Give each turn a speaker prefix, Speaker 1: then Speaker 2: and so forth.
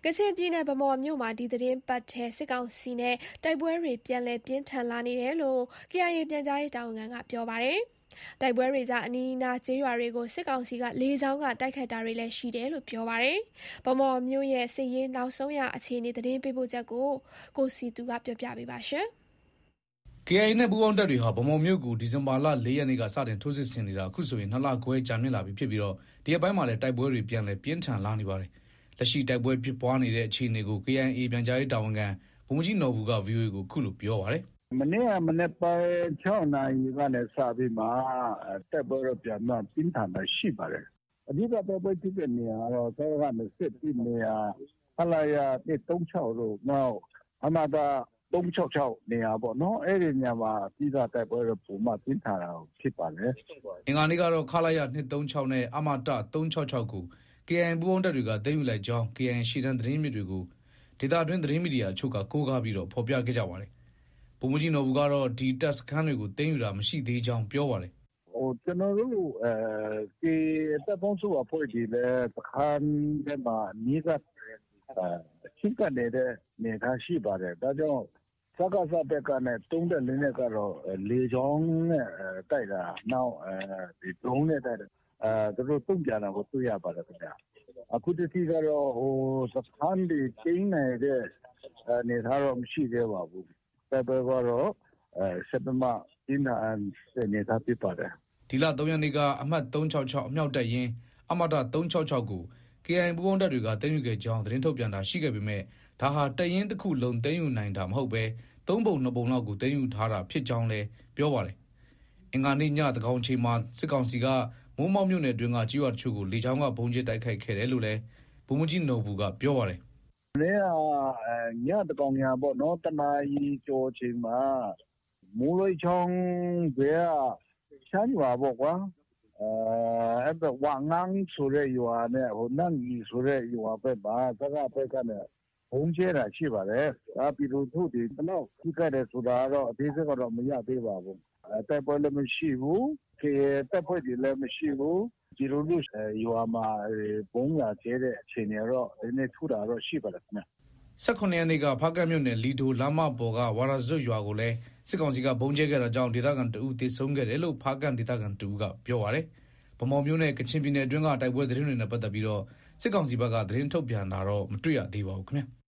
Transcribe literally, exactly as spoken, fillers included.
Speaker 1: ကချင်ပြည်နယ်ဗန်းမော်မြို့မှာဒီသီတင်းပတ်ထဲစစ်ကောင်စီနဲ့တိုက်ပွဲတွေပြန်လည်ပြင်းထန်လာနေတယ်လို့ ကေအိုင်အေ ပြန်ကြားရေးတာဝန်ခံကပြောပါတယ်။တိုက်ပွဲတွေကြားအနီးအနားကျေးရွာတွေကိုစစ်ကောင်စီကလေကြောင်းကတိုက်ခိုက်တာတွေလည်းရှိတယ်လို့ပြောပါတယ်။ဗန်းမော်မြို့ရဲ့စစ်ရေးနောက်ဆုံးရအခြေအနေသတင်းပေးပို့ချက်ကိုကိုစီသူကပြောပြပေးပါရှင်။
Speaker 2: ကေအိုင်အေ နဲ့ပူးပေါင်းတပ်တွေဟာဗန်းမော်မြို့ကိုဒီဇင်ဘာလလေးရက်နေ့ကစတင်ထိုးစစ်ဆင်နေတာအခုဆိုရင်နှစ်လခွဲကြာမြင့်လာပြီဖြစ်ပြီးတော့ဒီရက်ပိုင်းမှာလည်းတိုက်ပွဲတွေပြန်လည်ပြင်းထန်လာနေပါတယ်။လက်ရှိတိုက်ပွဲဖြစ်ပွားနေတဲ့အခြေအနေကို ကေအိုင်အေ ပြန်ကြားရေးတာဝန်ခံဗိုလ်မှူးကြီးနော်ဘူက ဗွီအိုအေကိုအခုလိုပြောပါတယ်
Speaker 3: ။မနေ့ကမနက်ပိုင်းခြောက်နာရီကနေစပြီးမှတိုက်ပွဲတော့ပြန်တော့ပြင်းထန်တာရှိပါတယ်။အဓိကတိုက်ပွဲဖြစ်တဲ့နေရာကတော့စကခ၂၁နေရာခလရ၁၃၆တို့နောက်အမတာ၃၆၆နေရာပေါ့နော်အဲ့ဒီနေရာမှာပြီးသားတိုက်ပွဲတော့ပုံမှန်ပြင်းထန်တာဖြစ်ပါတယ်
Speaker 2: ။အင်္ဂါနေ့ကတော့ခလရ၂၃၆နဲ့အမတာ၃၆၆ကို ကေအိုင်အေ ပူးပေါင်းတပ်တွေကသိမ်းယူလိုက်ကြောင်း ကေအိုင်အေ ရှေ့တန်းသတင်းမြစ်တွေကိုဒေသတွင်းသတင်းမီဒီယာအချို့ကကိုးကားပြီးတော့ဖော်ပြခဲ့ကြပါတယ်။ဗိုလ်မှူးကြီးနော်ဘူကတော့ဒီတပ်စခန်းတွေကိုသိမ်းယူတာမရှိသေးကြောင်းပြောပါတယ်
Speaker 3: ။ဟိုကျွန်တော်တို့အဲဒီတပ်ပေါင်းစုအဖွဲ့ဒီလေစခန်းထဲမှာမြေကအဲချင်းကန်နေတဲ့နေသားရှိပါတယ်။ဒါကြောင့်စကားစတဲ့ကနေတုံးတဲ့လင်းနဲ့ကတော့လေချောင်းနဲ့တိုက်တာနောက်အဲဒီဒုံးနဲ့တိုက်တာအဲသူတို့တုံ့ပြန်တာကိုတွေ့ရပါတယ်ခင်ဗျာအခုတတိကတော့ဟိုစခန်းဒီကျင်းနေတဲ့အနေထားတော့မရှိသေးပါဘူးတိုက်ပွဲကတော့အဲစက်တမကျင်းတဲ့အနေထားဖြစ်ပါတယ်
Speaker 2: ဒီလ၃ရက်နေ့ကအမှတ်၃၆၆အမြောက်တပ်ရင်းအမတာ၃၆၆ကို ကေအိုင်အေ ပူးပေါင်းတပ်တွေကသိမ်းယူခဲ့ကြောင်းသတင်းထုတ်ပြန်တာရှိခဲ့ပေမဲ့ဒါဟာတပ်ရင်းတစ်ခုလုံးသိမ်းယူနိုင်တာမဟုတ်ပဲသုံးပုံနှစ်ပုံလောက်ကိုသိမ်းယူထားတာဖြစ်ကြောင်းလည်းပြောပါတယ်။အင်္ဂါနေ့ညသကောင်ချိန်မှာစစ်ကောင်စီကမိုးမောက်မြို့နယ်အတွင်းကကြီးရွာတချို့ကိုလေကြောင်းကဘုံကျစ်တိုက်ခိုက်ခဲ့တယ်လို့လည်းဗိုလ်မှူးကြီးနော်ဘူကပြောပါတယ်
Speaker 3: ။နေ့ကညသကောင်ညာပေါ့နော်တနာရီကျော်ချိန်မှာမိုးလွှဲချောင်းဘက်ကချမ်းရွာပေါ့ကွာအဲအဲ့ဒါဝါငန်းဆိုတဲ့ရွာနဲ့ဟိုနန့်ကြီးဆိုတဲ့ရွာဘက်မှာစကားဘက်ကနဲ့ဘုံကျဲတာရှိပါတယ်။ဒါပြည်သူတို့ဒီတော့ခိခဲ့တယ်ဆိုတာတော့အသေးစိတ်ကတော့မရသေးပါဘူး။အဲတိုက်ပွဲလည်းမရှိဘူး။ကေတိုက်ပွဲတွေလည်းမရှိဘူး။ဒီလိုမျိုးရွာမှာဘုံညာကျဲတဲ့အခြေအနေတော့ဒီနေ့ထူတာတော့ရှိပါတယ်ခင်ဗျ
Speaker 2: ။၁၇ရက်နေ့ကဖားကတ်မြို့နယ်လီဒိုလမ်းမပေါ်ကဝါရဇွတ်ရွာကိုလည်းစစ်ကောင်စီကဘုံကျဲခဲ့တာကြောင့်ဒေသခံတအုပ်သေဆုံးခဲ့တယ်လို့ဖားကတ်ဒေသခံတအုပ်ကပြောပါတယ်။ဗန်းမော်မြို့နယ်ကချင်ပြည်နယ်အတွင်းကတိုက်ပွဲသတင်းတွေနဲ့ပတ်သက်ပြီးတော့စစ်ကောင်စီဘက်ကသတင်းထုတ်ပြန်တာတော့မတွေ့ရသေးပါဘူးခင်ဗျာ။